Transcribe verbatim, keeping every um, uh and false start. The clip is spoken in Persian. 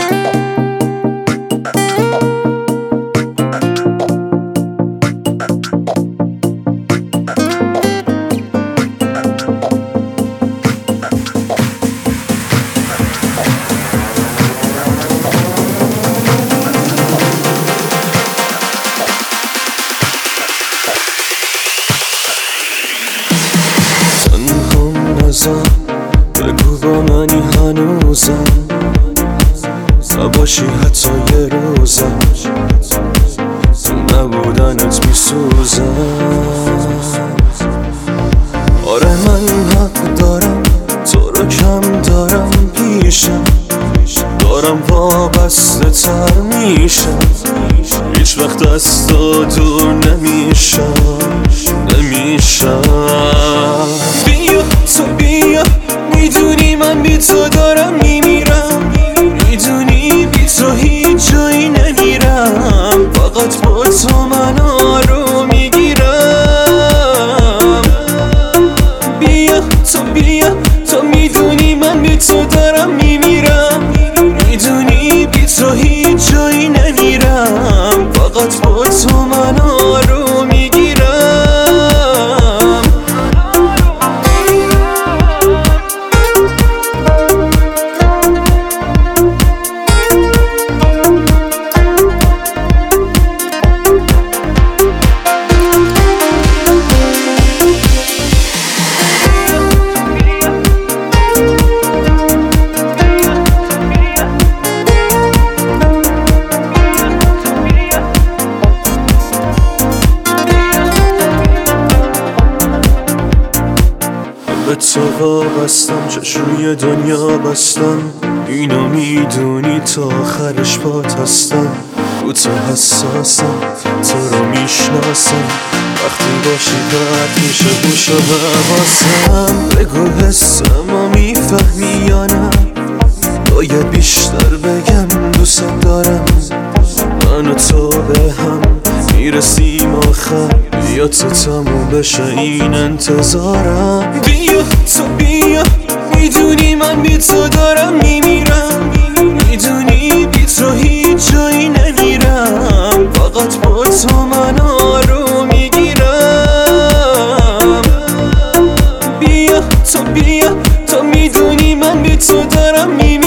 بگو با منی هنوزم نباشی حتی یه روزم تو نبودنت میسوزم. آره من حق دارم تو رو کم دارم پیشم، دارم وابسته تر میشم، هیچ وقت از تو دور نمیشم نمیشم. بیا تو بیا، میدونی من بی تو دارم میمیرم، میدونی بی تو هیچ جایی نمیرم، فقط با تو من آروم میگیرم. بیا تو بیا، تو میدونی من بی تو دارم میمیرم، میدونی بی تو هیچ جایی نمیرم، فقط با تو من آروم میگیرم. به تو وابستم، چشوی دنیا بستم، اینو میدونی تا آخرش بات هستم. رو تو حساسم، تو رو میشناسم، وقتی باشی راحت میشه گوش و حواسم. بگو حسمو میفهمی یا نه، باید بیشتر بگم دوست دارم. من و تو به هم میرسیم آخر، بیا تو تموم بشه این انتظارم. بیا تو بیا، میدونی من بی تو دارم میمیرم، میدونی بی تو هیچ جایی نمیرم، فقط با تو من آروم میگیرم. بیا تو بیا، تو میدونی من بی تو دارم میمیرم،